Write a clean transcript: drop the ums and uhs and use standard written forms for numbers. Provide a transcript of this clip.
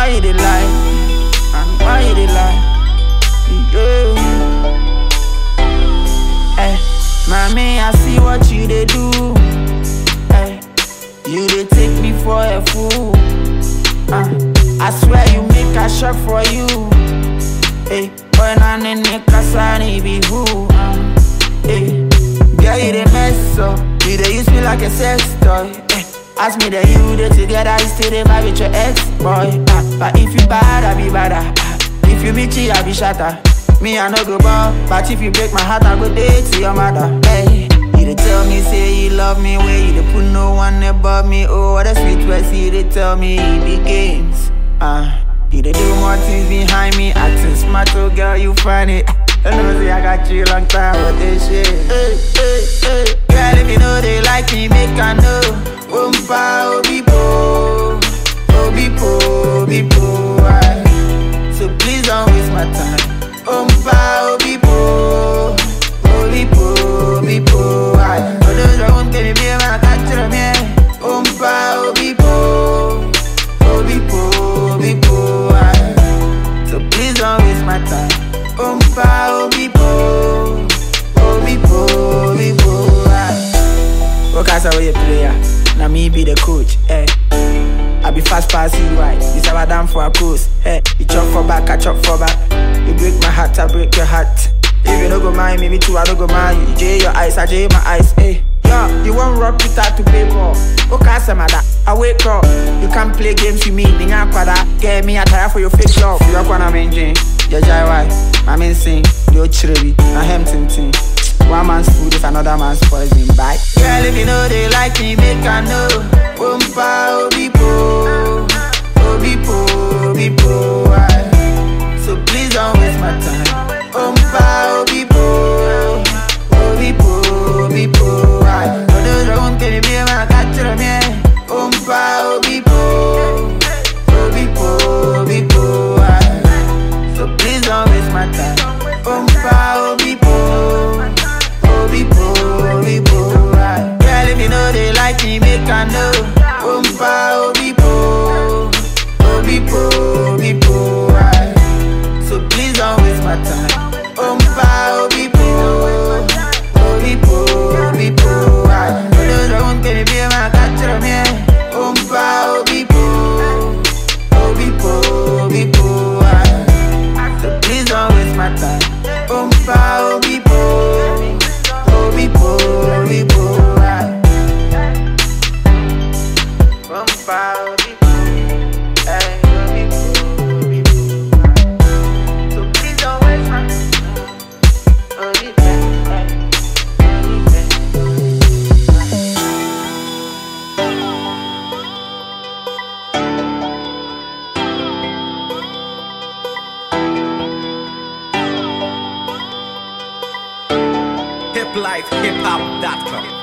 why you dey lie? And why you dey lie? Yeah. Hey, mommy, I see what you dey do. Hey, you dey take me for a fool. I swear you make a shock for you. Hey, when I'm in the casa, be who? Hey, girl, you dey mess up. You dey use me like a sex toy. Hey, ask me that you dey together, you still dey vibe with your ex-boy. But if you bad, I be badder. If you bitchy, I be shatter. Me, I no go ball, but if you break my heart, I go date to your mother. Hey, you dey tell me, say you love me, where you dey put no one above me. Oh, what a sweet words you dey tell me, the games. You dey do more things behind me, acting smart, oh girl, you funny. I know say I got you long time with this shit. Hey, hey, hey. Girl, if you know they like me, make I know. Oompa, obipo, obipo, obipo. So please don't waste my time. Oompa, obipo, obipo, obipo. For those that won't get me, I can't tell me. Oompa, obipo, obipo, obipo. So please don't waste my time. Oompa, obipo, obipo, obipo. Focus away your player. Now me be the coach. Hey. I be fast pass you right. You say I down for a post. Hey, you chop for back, I chop for back. You break my heart, I break your heart. If you don't go mind me too, I don't go mind you. Jay your eyes, I jay my eyes. Hey, yo, you want rock Peter to play ball? Okay, some of that. I wake up. You can't play games with me. Ninga kwada. Get me a tire for your fake love. You are gonna maintain. You jai why? I'm insane. You chirby. I am tintin. One man's food is another man's poison. Bye. Girl, if you know they like me, make I know. Oompa, obipo, obipo, obipo. So please don't waste my time. Oompa, obipo, obipo, obipo. For those that won't get me, I can't tell me. Oompa, obipo, obipo, obipo. So please don't waste my time. Oompa, obipo, obipo, obipo. Girl, if you know they like me, make I know. Oompa, obipo, obipo, obipo. So please don't waste my time. Oompa, obipo, obipo, obipo. For those that won't get me, I can't tell me. Oompa, obipo, obipo, obipo. So please don't waste my time. Oompa, obipo, obipo, obipo. Oompa, obipo, obipo, obipo. So please don't waste my time. Obipo, hiplifehiphop.com